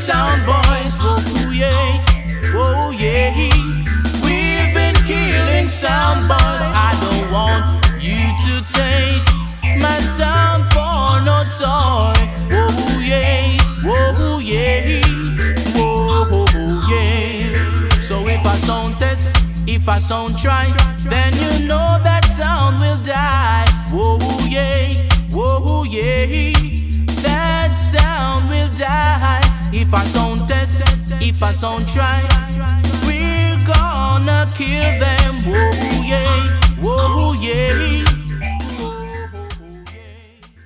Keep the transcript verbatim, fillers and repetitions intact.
sound boys. Oh yeah, oh yeah. We've been killing sound boys. I don't want you to take my sound for no toy. Oh yeah, oh yeah, oh yeah. So if I sound test, if I sound try, then you know that sound will die. Oh yeah, oh yeah, that sound will die. If I sound test, if I sound try, we're gonna kill them. Oh yeah, oh yeah.